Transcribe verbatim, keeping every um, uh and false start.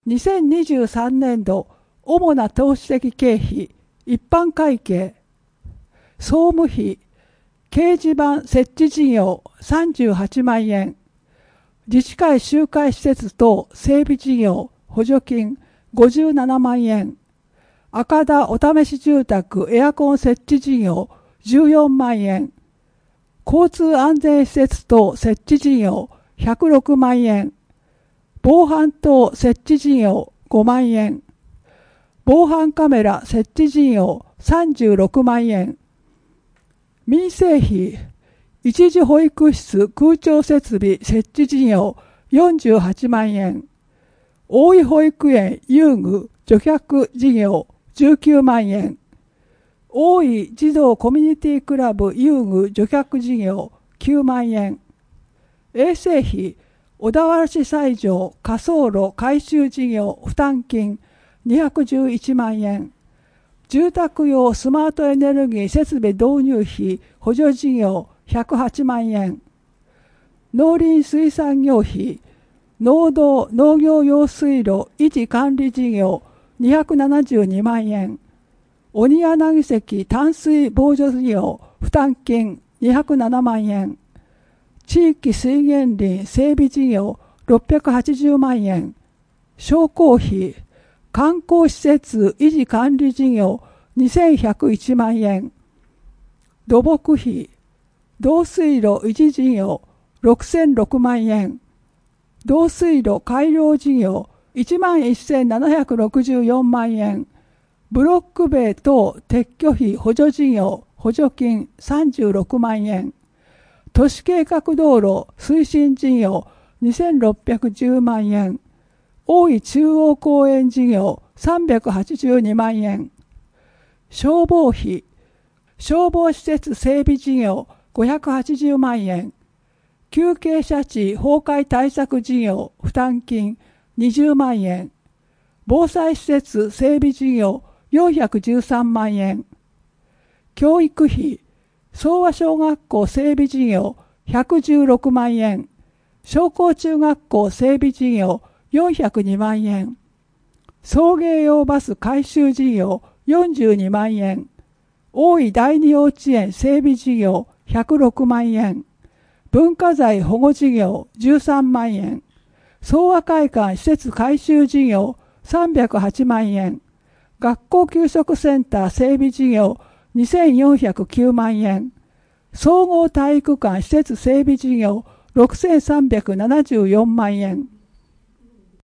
にせんにじゅうさんねんど主な投資的経費、一般会計、総務費、掲示板設置事業さんじゅうはちまんえん、自治会集会施設等整備事業補助金ごじゅうななまんえん、赤田お試し住宅エアコン設置事業じゅうよんまんえん、交通安全施設等設置事業ひゃくろくまんえん、防犯等設置事業ごまんえん、防犯カメラ設置事業さんじゅうろくまんえん、民生費、一時保育室空調設備設置事業よんじゅうはちまんえん、大井保育園遊具除却事業じゅうきゅうまんえん、大井児童コミュニティクラブ遊具除却事業きゅうまんえん、衛生費、小田原市西条火葬炉改修事業負担金にひゃくじゅういちまんえん、住宅用スマートエネルギー設備導入費補助事業ひゃくはちまんえん、農林水産業費、農道農業用水路維持管理事業にひゃくななじゅうにまんえん、鬼柳関淡水防除事業負担金にひゃくななまんえん、地域水源林整備事業ろっぴゃくはちじゅうまんえん、商工費、観光施設維持管理事業にせんひゃくいちまんえん、土木費、導水路維持事業ろくせんろくまんえん、導水路改良事業いちまんせんななひゃくろくじゅうよんまんえん、ブロック塀等撤去費補助事業補助金さんじゅうろくまんえん、都市計画道路推進事業にせんろっぴゃくじゅうまんえん、大井中央公園事業さんびゃくはちじゅうにまんえん、消防費、消防施設整備事業ごひゃくはちじゅうまんえん、急傾斜地崩壊対策事業負担金にじゅうまんえん、防災施設整備事業よんひゃくじゅうさんまんえん、教育費、総和小学校整備事業ひゃくじゅうろくまんえん、商工中学校整備事業よんひゃくにまんえん、送迎用バス改修事業よんじゅうにまんえん、大井第二幼稚園整備事業ひゃくろくまんえん、文化財保護事業じゅうさんまんえん、総和会館施設改修事業さんびゃくはちまんえん、学校給食センター整備事業にせんよんひゃくきゅうまんえん、総合体育館施設整備事業ろくせんさんびゃくななじゅうよんまんえん、